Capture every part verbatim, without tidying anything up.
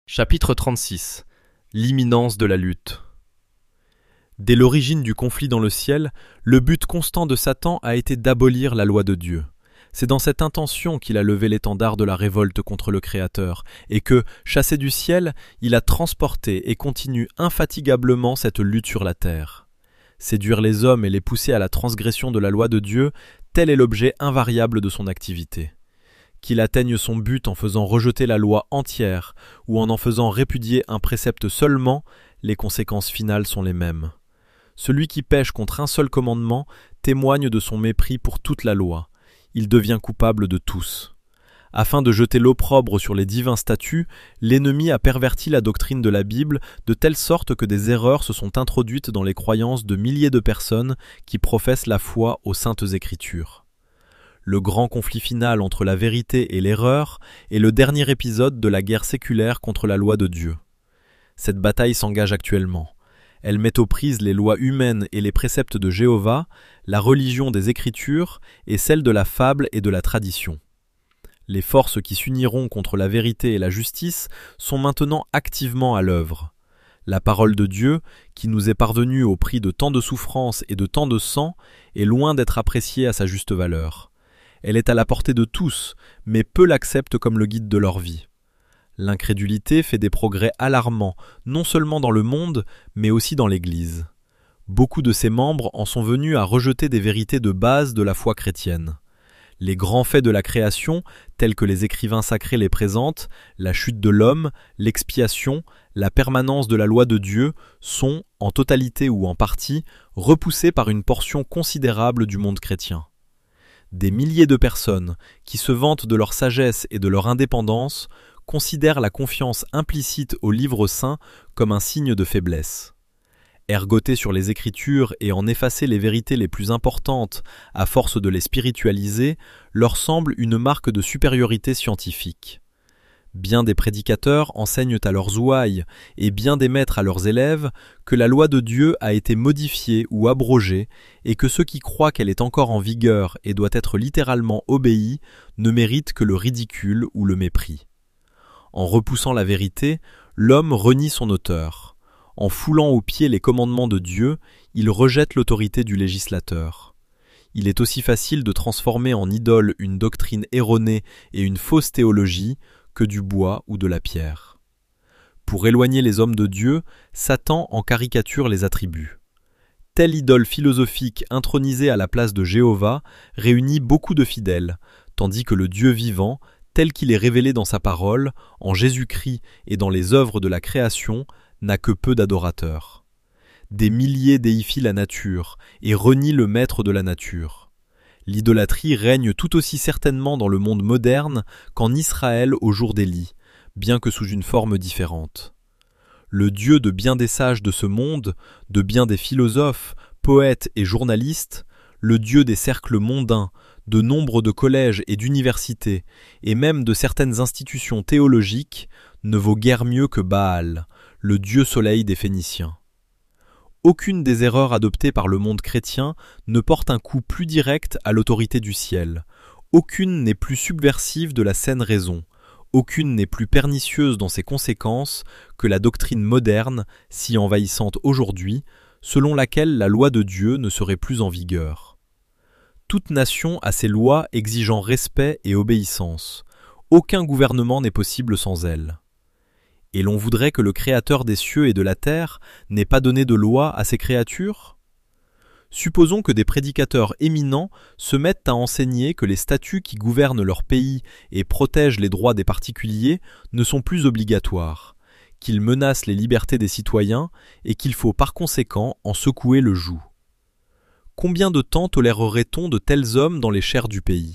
Chapitre trente-six. L'imminence de la lutte. Dès l'origine du conflit dans le ciel, le but constant de Satan a été d'abolir la loi de Dieu. C'est dans cette intention qu'il a levé l'étendard de la révolte contre le Créateur, et que, chassé du ciel, il a transporté et continue infatigablement cette lutte sur la terre. Séduire les hommes et les pousser à la transgression de la loi de Dieu, tel est l'objet invariable de son activité. Qu'il atteigne son but en faisant rejeter la loi entière ou en en faisant répudier un précepte seulement, les conséquences finales sont les mêmes. Celui qui pêche contre un seul commandement témoigne de son mépris pour toute la loi. Il devient coupable de tous. Afin de jeter l'opprobre sur les divins statuts, l'ennemi a perverti la doctrine de la Bible de telle sorte que des erreurs se sont introduites dans les croyances de milliers de personnes qui professent la foi aux saintes Écritures. Le grand conflit final entre la vérité et l'erreur est le dernier épisode de la guerre séculaire contre la loi de Dieu. Cette bataille s'engage actuellement. Elle met aux prises les lois humaines et les préceptes de Jéhovah, la religion des Écritures et celle de la fable et de la tradition. Les forces qui s'uniront contre la vérité et la justice sont maintenant activement à l'œuvre. La parole de Dieu, qui nous est parvenue au prix de tant de souffrances et de tant de sang, est loin d'être appréciée à sa juste valeur. Elle est à la portée de tous, mais peu l'acceptent comme le guide de leur vie. L'incrédulité fait des progrès alarmants, non seulement dans le monde, mais aussi dans l'Église. Beaucoup de ses membres en sont venus à rejeter des vérités de base de la foi chrétienne. Les grands faits de la création, tels que les écrivains sacrés les présentent, la chute de l'homme, l'expiation, la permanence de la loi de Dieu, sont, en totalité ou en partie, repoussés par une portion considérable du monde chrétien. Des milliers de personnes, qui se vantent de leur sagesse et de leur indépendance, considèrent la confiance implicite au livre saint comme un signe de faiblesse. Ergoter sur les Écritures et en effacer les vérités les plus importantes à force de les spiritualiser leur semble une marque de supériorité scientifique. Bien des prédicateurs enseignent à leurs ouailles et bien des maîtres à leurs élèves que la loi de Dieu a été modifiée ou abrogée et que ceux qui croient qu'elle est encore en vigueur et doit être littéralement obéie ne méritent que le ridicule ou le mépris. En repoussant la vérité, l'homme renie son auteur. En foulant aux pieds les commandements de Dieu, il rejette l'autorité du législateur. Il est aussi facile de transformer en idole une doctrine erronée et une fausse théologie que du bois ou de la pierre. Pour éloigner les hommes de Dieu, Satan en caricature les attributs. Telle idole philosophique intronisée à la place de Jéhovah réunit beaucoup de fidèles, tandis que le Dieu vivant, tel qu'il est révélé dans sa parole, en Jésus-Christ et dans les œuvres de la création, n'a que peu d'adorateurs. Des milliers déifient la nature et renient le maître de la nature. L'idolâtrie règne tout aussi certainement dans le monde moderne qu'en Israël au jour d'Élie, bien que sous une forme différente. Le Dieu de bien des sages de ce monde, de bien des philosophes, poètes et journalistes, le Dieu des cercles mondains, de nombre de collèges et d'universités, et même de certaines institutions théologiques, ne vaut guère mieux que Baal, le Dieu soleil des Phéniciens. Aucune des erreurs adoptées par le monde chrétien ne porte un coup plus direct à l'autorité du ciel. Aucune n'est plus subversive de la saine raison. Aucune n'est plus pernicieuse dans ses conséquences que la doctrine moderne, si envahissante aujourd'hui, selon laquelle la loi de Dieu ne serait plus en vigueur. Toute nation a ses lois exigeant respect et obéissance. Aucun gouvernement n'est possible sans elles. Et l'on voudrait que le Créateur des cieux et de la terre n'ait pas donné de loi à ses créatures ? Supposons que des prédicateurs éminents se mettent à enseigner que les statuts qui gouvernent leur pays et protègent les droits des particuliers ne sont plus obligatoires, qu'ils menacent les libertés des citoyens et qu'il faut par conséquent en secouer le joug. Combien de temps tolérerait-on de tels hommes dans les chairs du pays ?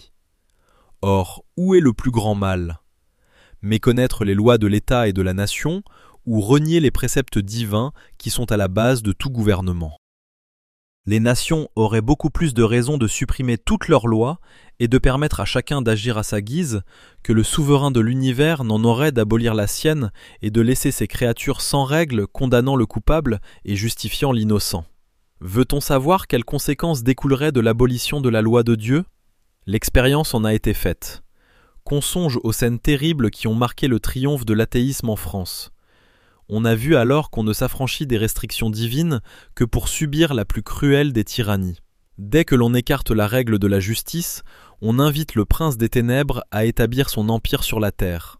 Or, où est le plus grand mal ? Méconnaître les lois de l'État et de la nation, ou renier les préceptes divins qui sont à la base de tout gouvernement. Les nations auraient beaucoup plus de raisons de supprimer toutes leurs lois et de permettre à chacun d'agir à sa guise que le souverain de l'univers n'en aurait d'abolir la sienne et de laisser ses créatures sans règle, condamnant le coupable et justifiant l'innocent. Veut-on savoir quelles conséquences découleraient de l'abolition de la loi de Dieu ? L'expérience en a été faite. Qu'on songe aux scènes terribles qui ont marqué le triomphe de l'athéisme en France. On a vu alors qu'on ne s'affranchit des restrictions divines que pour subir la plus cruelle des tyrannies. Dès que l'on écarte la règle de la justice, on invite le prince des ténèbres à établir son empire sur la terre.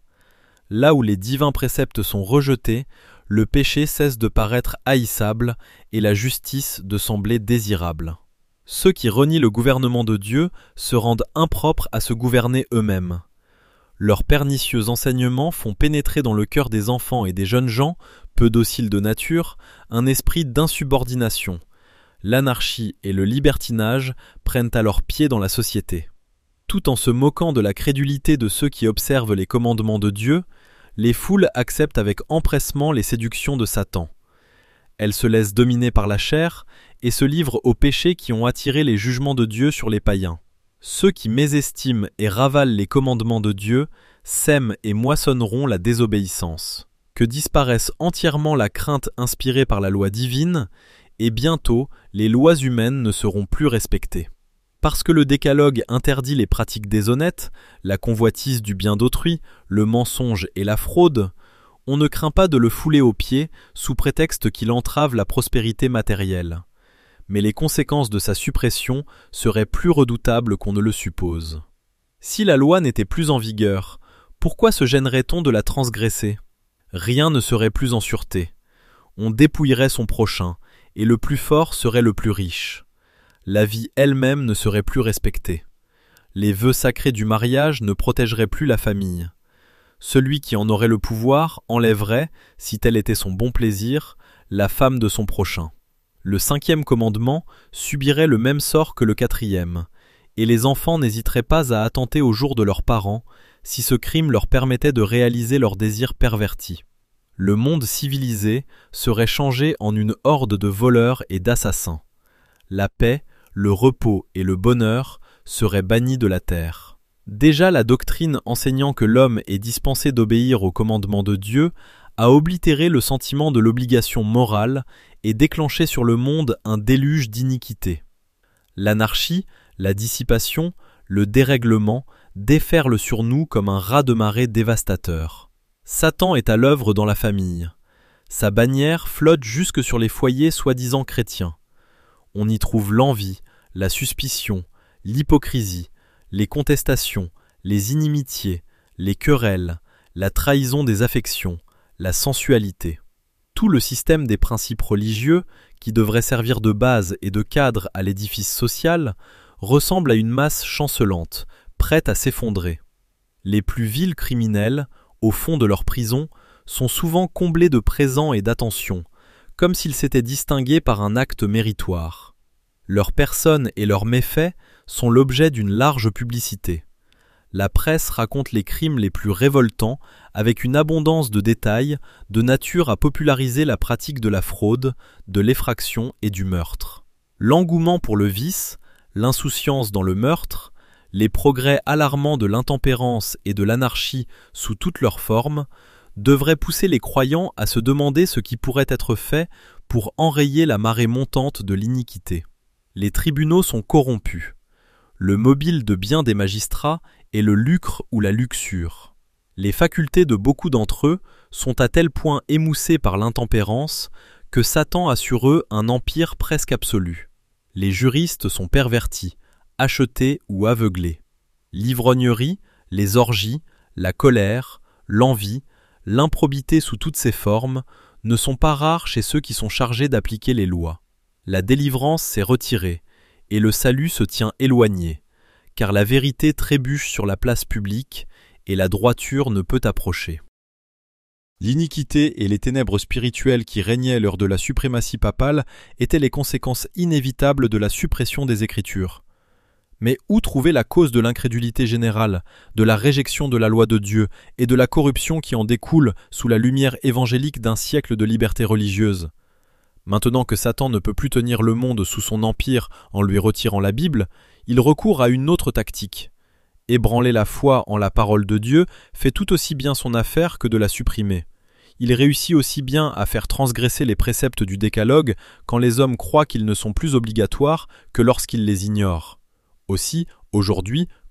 Là où les divins préceptes sont rejetés, le péché cesse de paraître haïssable et la justice de sembler désirable. Ceux qui renient le gouvernement de Dieu se rendent impropres à se gouverner eux-mêmes. Leurs pernicieux enseignements font pénétrer dans le cœur des enfants et des jeunes gens, peu dociles de nature, un esprit d'insubordination. L'anarchie et le libertinage prennent alors pied dans la société. Tout en se moquant de la crédulité de ceux qui observent les commandements de Dieu, les foules acceptent avec empressement les séductions de Satan. Elles se laissent dominer par la chair et se livrent aux péchés qui ont attiré les jugements de Dieu sur les païens. Ceux qui mésestiment et ravalent les commandements de Dieu sèment et moissonneront la désobéissance. Que disparaisse entièrement la crainte inspirée par la loi divine, et bientôt les lois humaines ne seront plus respectées. Parce que le décalogue interdit les pratiques déshonnêtes, la convoitise du bien d'autrui, le mensonge et la fraude, on ne craint pas de le fouler aux pieds sous prétexte qu'il entrave la prospérité matérielle. Mais les conséquences de sa suppression seraient plus redoutables qu'on ne le suppose. Si la loi n'était plus en vigueur, pourquoi se gênerait-on de la transgresser ? Rien ne serait plus en sûreté. On dépouillerait son prochain, et le plus fort serait le plus riche. La vie elle-même ne serait plus respectée. Les vœux sacrés du mariage ne protégeraient plus la famille. Celui qui en aurait le pouvoir enlèverait, si tel était son bon plaisir, la femme de son prochain. Le cinquième commandement subirait le même sort que le quatrième, et les enfants n'hésiteraient pas à attenter au jour de leurs parents si ce crime leur permettait de réaliser leurs désirs pervertis. Le monde civilisé serait changé en une horde de voleurs et d'assassins. La paix, le repos et le bonheur seraient bannis de la terre. Déjà la doctrine enseignant que l'homme est dispensé d'obéir aux commandements de Dieu a oblitéré le sentiment de l'obligation morale et déclenché sur le monde un déluge d'iniquité. L'anarchie, la dissipation, le dérèglement déferlent sur nous comme un raz-de-marée dévastateur. Satan est à l'œuvre dans la famille. Sa bannière flotte jusque sur les foyers soi-disant chrétiens. On y trouve l'envie, la suspicion, l'hypocrisie, les contestations, les inimitiés, les querelles, la trahison des affections, la sensualité. Tout le système des principes religieux, qui devrait servir de base et de cadre à l'édifice social, ressemble à une masse chancelante, prête à s'effondrer. Les plus vils criminels, au fond de leur prison, sont souvent comblés de présents et d'attentions, comme s'ils s'étaient distingués par un acte méritoire. Leurs personnes et leurs méfaits sont l'objet d'une large publicité. La presse raconte les crimes les plus révoltants avec une abondance de détails de nature à populariser la pratique de la fraude, de l'effraction et du meurtre. L'engouement pour le vice, l'insouciance dans le meurtre, les progrès alarmants de l'intempérance et de l'anarchie sous toutes leurs formes devraient pousser les croyants à se demander ce qui pourrait être fait pour enrayer la marée montante de l'iniquité. Les tribunaux sont corrompus. Le mobile de bien des magistrats est le lucre ou la luxure. Les facultés de beaucoup d'entre eux sont à tel point émoussées par l'intempérance que Satan a sur eux un empire presque absolu. Les juristes sont pervertis, achetés ou aveuglés. L'ivrognerie, les orgies, la colère, l'envie, l'improbité sous toutes ses formes ne sont pas rares chez ceux qui sont chargés d'appliquer les lois. La délivrance s'est retirée, et le salut se tient éloigné, car la vérité trébuche sur la place publique, et la droiture ne peut approcher. L'iniquité et les ténèbres spirituelles qui régnaient lors de la suprématie papale étaient les conséquences inévitables de la suppression des Écritures. Mais où trouver la cause de l'incrédulité générale, de la réjection de la loi de Dieu et de la corruption qui en découle sous la lumière évangélique d'un siècle de liberté religieuse ? Maintenant que Satan ne peut plus tenir le monde sous son empire en lui retirant la Bible, il recourt à une autre tactique. Ébranler la foi en la parole de Dieu fait tout aussi bien son affaire que de la supprimer. Il réussit aussi bien à faire transgresser les préceptes du décalogue quand les hommes croient qu'ils ne sont plus obligatoires que lorsqu'ils les ignorent. Aussi, aujourd'hui,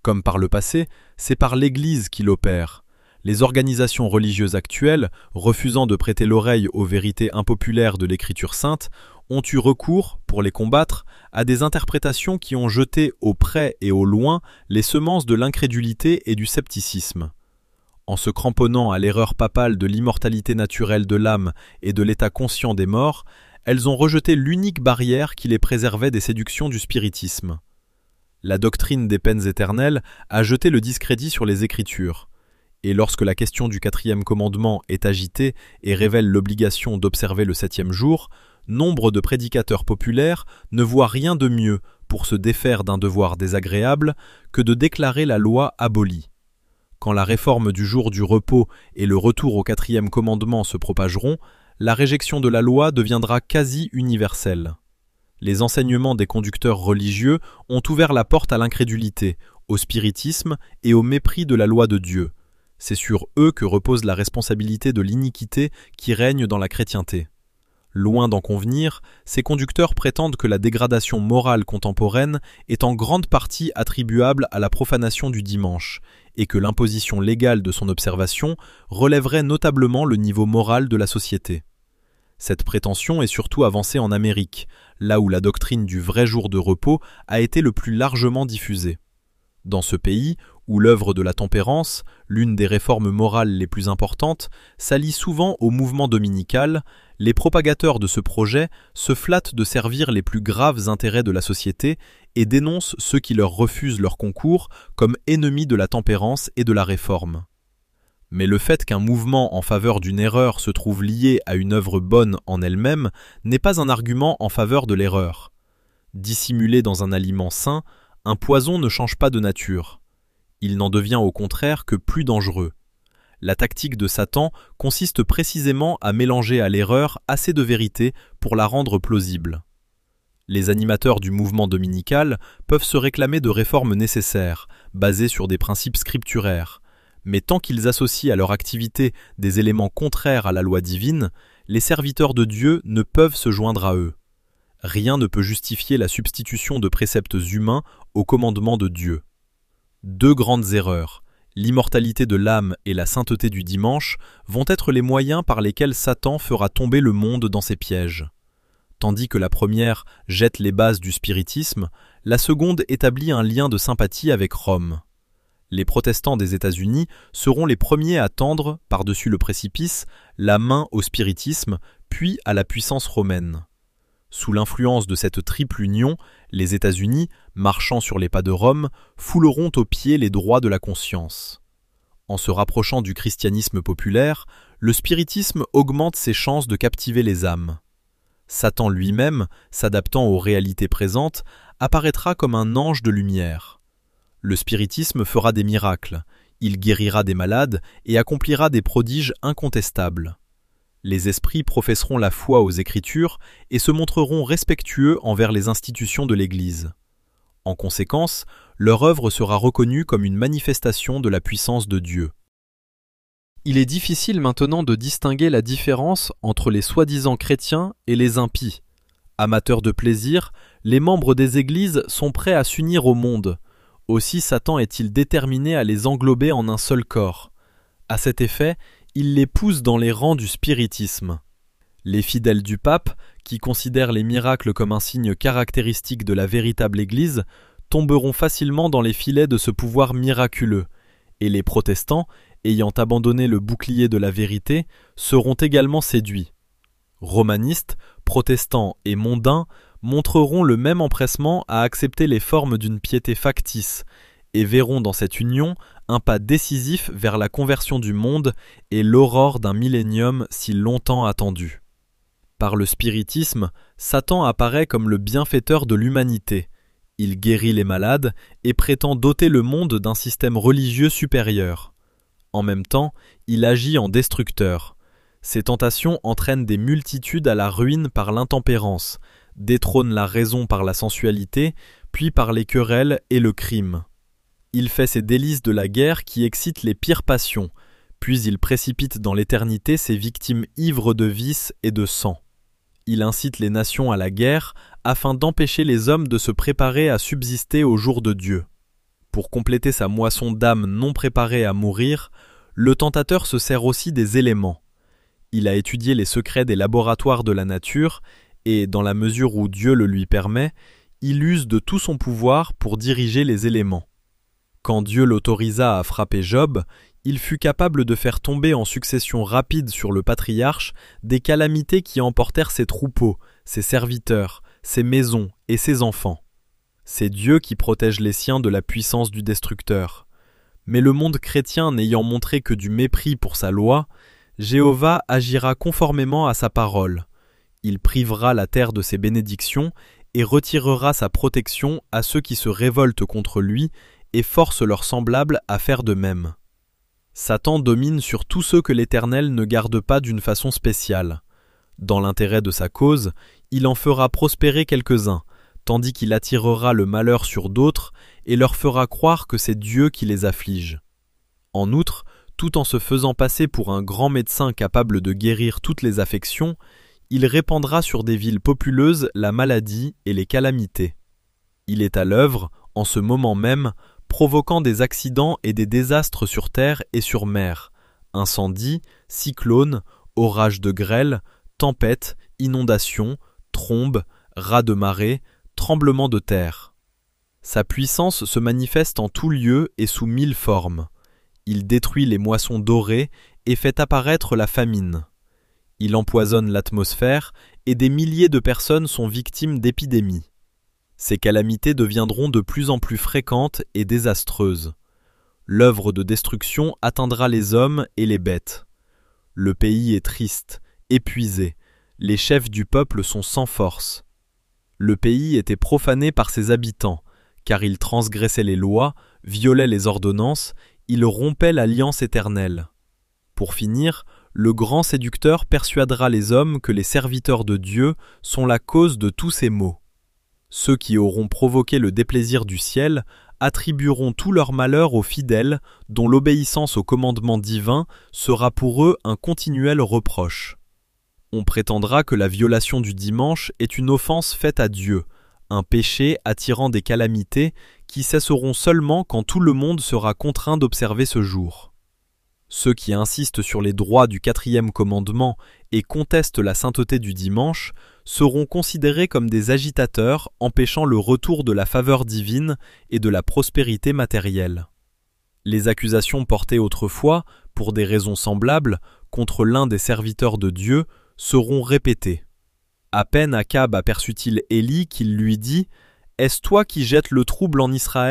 Comme par le passé, c'est par l'Église qu'il opère. Les organisations religieuses actuelles, refusant de prêter l'oreille aux vérités impopulaires de l'Écriture sainte, ont eu recours, pour les combattre, à des interprétations qui ont jeté au près et au loin les semences de l'incrédulité et du scepticisme. En se cramponnant à l'erreur papale de l'immortalité naturelle de l'âme et de l'état conscient des morts, elles ont rejeté l'unique barrière qui les préservait des séductions du spiritisme. La doctrine des peines éternelles a jeté le discrédit sur les Écritures. Et lorsque la question du quatrième commandement est agitée et révèle l'obligation d'observer le septième jour, nombre de prédicateurs populaires ne voient rien de mieux pour se défaire d'un devoir désagréable que de déclarer la loi abolie. Quand la réforme du jour du repos et le retour au quatrième commandement se propageront, la réjection de la loi deviendra quasi universelle. Les enseignements des conducteurs religieux ont ouvert la porte à l'incrédulité, au spiritisme et au mépris de la loi de Dieu. C'est sur eux que repose la responsabilité de l'iniquité qui règne dans la chrétienté. Loin d'en convenir, ces conducteurs prétendent que la dégradation morale contemporaine est en grande partie attribuable à la profanation du dimanche, et que l'imposition légale de son observation relèverait notablement le niveau moral de la société. Cette prétention est surtout avancée en Amérique, là où la doctrine du vrai jour de repos a été le plus largement diffusée. Dans ce pays, où l'œuvre de la tempérance, l'une des réformes morales les plus importantes, s'allie souvent au mouvement dominical, les propagateurs de ce projet se flattent de servir les plus graves intérêts de la société et dénoncent ceux qui leur refusent leur concours comme ennemis de la tempérance et de la réforme. Mais le fait qu'un mouvement en faveur d'une erreur se trouve lié à une œuvre bonne en elle-même n'est pas un argument en faveur de l'erreur. Dissimulé dans un aliment sain, un poison ne change pas de nature. Il n'en devient au contraire que plus dangereux. La tactique de Satan consiste précisément à mélanger à l'erreur assez de vérité pour la rendre plausible. Les animateurs du mouvement dominical peuvent se réclamer de réformes nécessaires, basées sur des principes scripturaires, mais tant qu'ils associent à leur activité des éléments contraires à la loi divine, les serviteurs de Dieu ne peuvent se joindre à eux. Rien ne peut justifier la substitution de préceptes humains aux commandements de Dieu. Deux grandes erreurs, l'immortalité de l'âme et la sainteté du dimanche, vont être les moyens par lesquels Satan fera tomber le monde dans ses pièges. Tandis que la première jette les bases du spiritisme, la seconde établit un lien de sympathie avec Rome. Les protestants des États-Unis seront les premiers à tendre, par-dessus le précipice, la main au spiritisme, puis à la puissance romaine. Sous l'influence de cette triple union, les États-Unis, marchant sur les pas de Rome, fouleront aux pieds les droits de la conscience. En se rapprochant du christianisme populaire, le spiritisme augmente ses chances de captiver les âmes. Satan lui-même, s'adaptant aux réalités présentes, apparaîtra comme un ange de lumière. Le spiritisme fera des miracles, il guérira des malades et accomplira des prodiges incontestables. Les esprits professeront la foi aux Écritures et se montreront respectueux envers les institutions de l'Église. En conséquence, leur œuvre sera reconnue comme une manifestation de la puissance de Dieu. Il est difficile maintenant de distinguer la différence entre les soi-disant chrétiens et les impies. Amateurs de plaisir, les membres des églises sont prêts à s'unir au monde. Aussi Satan est-il déterminé à les englober en un seul corps. À cet effet, il les pousse dans les rangs du spiritisme. Les fidèles du pape, qui considèrent les miracles comme un signe caractéristique de la véritable Église, tomberont facilement dans les filets de ce pouvoir miraculeux, et les protestants, ayant abandonné le bouclier de la vérité, seront également séduits. Romanistes, protestants et mondains montreront le même empressement à accepter les formes d'une piété factice, et verront dans cette union un pas décisif vers la conversion du monde et l'aurore d'un millénium si longtemps attendu. Par le spiritisme, Satan apparaît comme le bienfaiteur de l'humanité. Il guérit les malades et prétend doter le monde d'un système religieux supérieur. En même temps, il agit en destructeur. Ses tentations entraînent des multitudes à la ruine par l'intempérance, détrônent la raison par la sensualité, puis par les querelles et le crime. Il fait ses délices de la guerre qui excitent les pires passions, puis il précipite dans l'éternité ses victimes ivres de vice et de sang. Il incite les nations à la guerre afin d'empêcher les hommes de se préparer à subsister au jour de Dieu. Pour compléter sa moisson d'âmes non préparées à mourir, le tentateur se sert aussi des éléments. Il a étudié les secrets des laboratoires de la nature et, dans la mesure où Dieu le lui permet, il use de tout son pouvoir pour diriger les éléments. Quand Dieu l'autorisa à frapper Job, il fut capable de faire tomber en succession rapide sur le patriarche des calamités qui emportèrent ses troupeaux, ses serviteurs, ses maisons et ses enfants. C'est Dieu qui protège les siens de la puissance du destructeur. Mais le monde chrétien n'ayant montré que du mépris pour sa loi, Jéhovah agira conformément à sa parole. Il privera la terre de ses bénédictions et retirera sa protection à ceux qui se révoltent contre lui et force leurs semblables à faire de même. Satan domine sur tous ceux que l'Éternel ne garde pas d'une façon spéciale. Dans l'intérêt de sa cause, il en fera prospérer quelques-uns, tandis qu'il attirera le malheur sur d'autres et leur fera croire que c'est Dieu qui les afflige. En outre, tout en se faisant passer pour un grand médecin capable de guérir toutes les affections, il répandra sur des villes populeuses la maladie et les calamités. Il est à l'œuvre, en ce moment même, provoquant des accidents et des désastres sur terre et sur mer, incendies, cyclones, orages de grêle, tempêtes, inondations, trombes, rats de marée, tremblements de terre. Sa puissance se manifeste en tout lieu et sous mille formes. Il détruit les moissons dorées et fait apparaître la famine. Il empoisonne l'atmosphère et des milliers de personnes sont victimes d'épidémies. Ces calamités deviendront de plus en plus fréquentes et désastreuses. L'œuvre de destruction atteindra les hommes et les bêtes. Le pays est triste, épuisé, les chefs du peuple sont sans force. Le pays était profané par ses habitants, car ils transgressaient les lois, violaient les ordonnances, ils rompaient l'alliance éternelle. Pour finir, le grand séducteur persuadera les hommes que les serviteurs de Dieu sont la cause de tous ces maux. Ceux qui auront provoqué le déplaisir du ciel attribueront tout leur malheur aux fidèles dont l'obéissance au commandement divin sera pour eux un continuel reproche. On prétendra que la violation du dimanche est une offense faite à Dieu, un péché attirant des calamités qui cesseront seulement quand tout le monde sera contraint d'observer ce jour. Ceux qui insistent sur les droits du quatrième commandement et contestent la sainteté du dimanche seront considérés comme des agitateurs empêchant le retour de la faveur divine et de la prospérité matérielle. Les accusations portées autrefois, pour des raisons semblables, contre l'un des serviteurs de Dieu seront répétées. À peine Akab aperçut-il Élie qu'il lui dit « Est-ce toi qui jettes le trouble en Israël ?»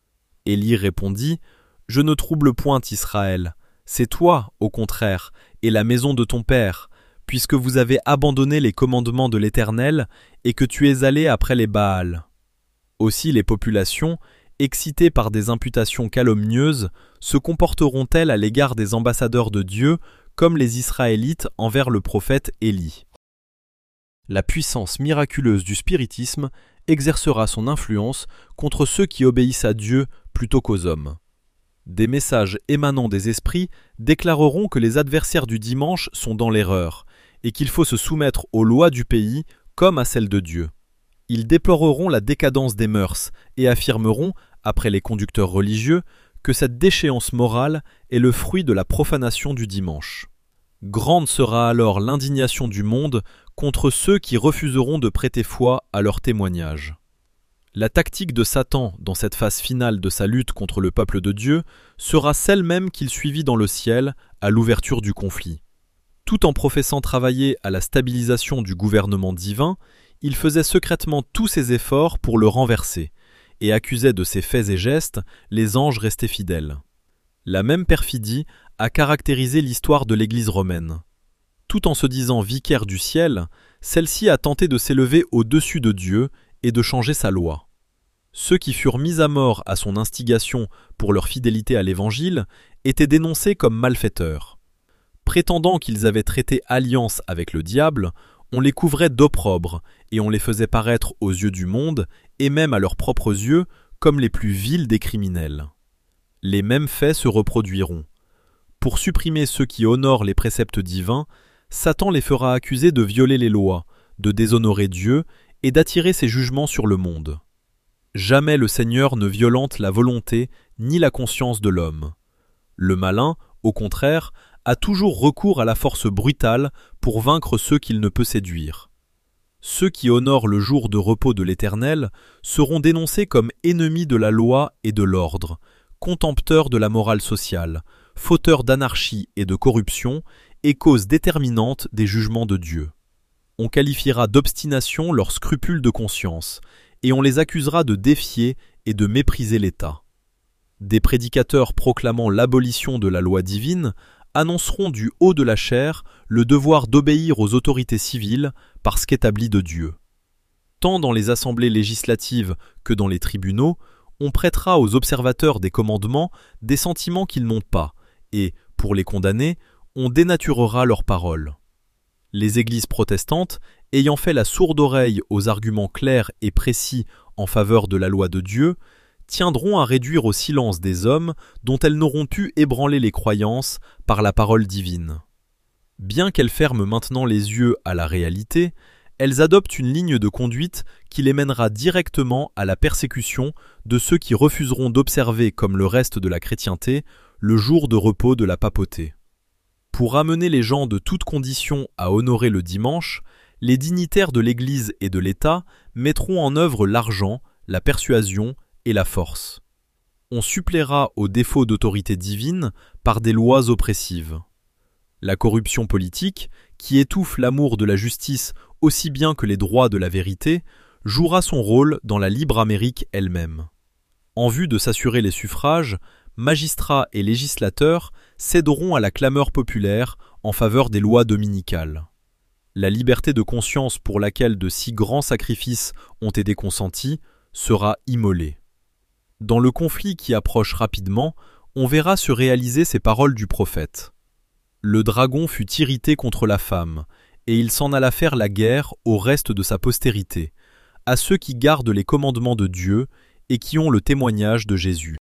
Élie répondit « Je ne trouble point Israël. C'est toi, au contraire, et la maison de ton père, puisque vous avez abandonné les commandements de l'Éternel et que tu es allé après les Baals. » Aussi les populations, excitées par des imputations calomnieuses, se comporteront-elles à l'égard des ambassadeurs de Dieu comme les Israélites envers le prophète Élie. La puissance miraculeuse du spiritisme exercera son influence contre ceux qui obéissent à Dieu plutôt qu'aux hommes. Des messages émanant des esprits déclareront que les adversaires du dimanche sont dans l'erreur et qu'il faut se soumettre aux lois du pays comme à celles de Dieu. Ils déploreront la décadence des mœurs et affirmeront, après les conducteurs religieux, que cette déchéance morale est le fruit de la profanation du dimanche. Grande sera alors l'indignation du monde contre ceux qui refuseront de prêter foi à leur témoignage. La tactique de Satan dans cette phase finale de sa lutte contre le peuple de Dieu sera celle même qu'il suivit dans le ciel à l'ouverture du conflit. Tout en professant travailler à la stabilisation du gouvernement divin, il faisait secrètement tous ses efforts pour le renverser et accusait de ses faits et gestes les anges restés fidèles. La même perfidie a caractérisé l'histoire de l'Église romaine. Tout en se disant vicaire du ciel, celle-ci a tenté de s'élever au-dessus de Dieu et de changer sa loi. Ceux qui furent mis à mort à son instigation pour leur fidélité à l'Évangile étaient dénoncés comme malfaiteurs. Prétendant qu'ils avaient traité alliance avec le diable, on les couvrait d'opprobre et on les faisait paraître aux yeux du monde, et même à leurs propres yeux, comme les plus vils des criminels. Les mêmes faits se reproduiront. Pour supprimer ceux qui honorent les préceptes divins, Satan les fera accuser de violer les lois, de déshonorer Dieu et d'attirer ses jugements sur le monde. Jamais le Seigneur ne violente la volonté ni la conscience de l'homme. Le malin, au contraire, a toujours recours à la force brutale pour vaincre ceux qu'il ne peut séduire. Ceux qui honorent le jour de repos de l'Éternel seront dénoncés comme ennemis de la loi et de l'ordre, contempteurs de la morale sociale, fauteurs d'anarchie et de corruption et cause déterminante des jugements de Dieu. On qualifiera d'obstination leurs scrupules de conscience, et on les accusera de défier et de mépriser l'État. Des prédicateurs proclamant l'abolition de la loi divine annonceront du haut de la chair le devoir d'obéir aux autorités civiles parce qu'établies de Dieu. Tant dans les assemblées législatives que dans les tribunaux, on prêtera aux observateurs des commandements des sentiments qu'ils n'ont pas, et, pour les condamner, on dénaturera leurs paroles. Les églises protestantes, ayant fait la sourde oreille aux arguments clairs et précis en faveur de la loi de Dieu, tiendront à réduire au silence des hommes dont elles n'auront pu ébranler les croyances par la parole divine. Bien qu'elles ferment maintenant les yeux à la réalité, elles adoptent une ligne de conduite qui les mènera directement à la persécution de ceux qui refuseront d'observer, comme le reste de la chrétienté, le jour de repos de la papauté. Pour amener les gens de toutes conditions à honorer le dimanche, les dignitaires de l'Église et de l'État mettront en œuvre l'argent, la persuasion et la force. On suppléera aux défauts d'autorité divine par des lois oppressives. La corruption politique, qui étouffe l'amour de la justice aussi bien que les droits de la vérité, jouera son rôle dans la libre Amérique elle-même. En vue de s'assurer les suffrages, magistrats et législateurs céderont à la clameur populaire en faveur des lois dominicales. La liberté de conscience pour laquelle de si grands sacrifices ont été consentis sera immolée. Dans le conflit qui approche rapidement, on verra se réaliser ces paroles du prophète. Le dragon fut irrité contre la femme, et il s'en alla faire la guerre au reste de sa postérité, à ceux qui gardent les commandements de Dieu et qui ont le témoignage de Jésus.